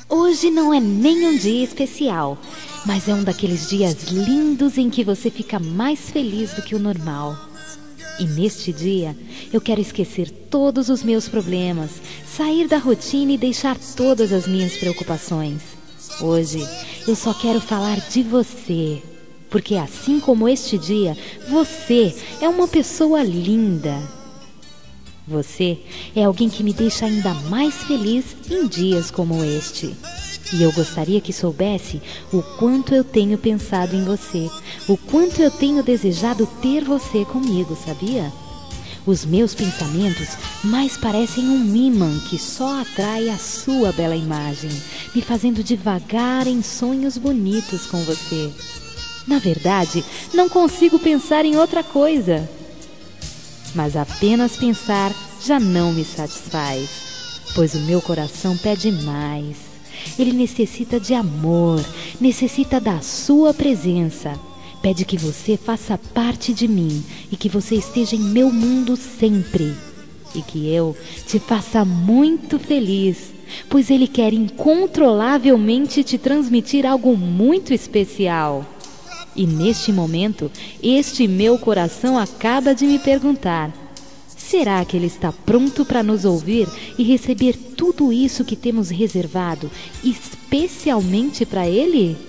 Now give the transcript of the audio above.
Hoje não é nem um dia especial, mas é um daqueles dias lindos em que você fica mais feliz do que o normal. E neste dia, eu quero esquecer todos os meus problemas, sair da rotina e deixar todas as minhas preocupações. Hoje, eu só quero falar de você, porque assim como este dia, você é uma pessoa linda. Você é alguém que me deixa ainda mais feliz em dias como este. E eu gostaria que soubesse o quanto eu tenho pensado em você, o quanto eu tenho desejado ter você comigo, sabia? Os meus pensamentos mais parecem um ímã que só atrai a sua bela imagem, me fazendo divagar em sonhos bonitos com você. Na verdade, não consigo pensar em outra coisa. Mas apenas pensar já não me satisfaz, pois o meu coração pede mais. Ele necessita de amor, necessita da sua presença. Pede que você faça parte de mim e que você esteja em meu mundo sempre. E que eu te faça muito feliz, pois ele quer incontrolavelmente te transmitir algo muito especial. E neste momento, este meu coração acaba de me perguntar: será que ele está pronto para nos ouvir e receber tudo isso que temos reservado, especialmente para ele?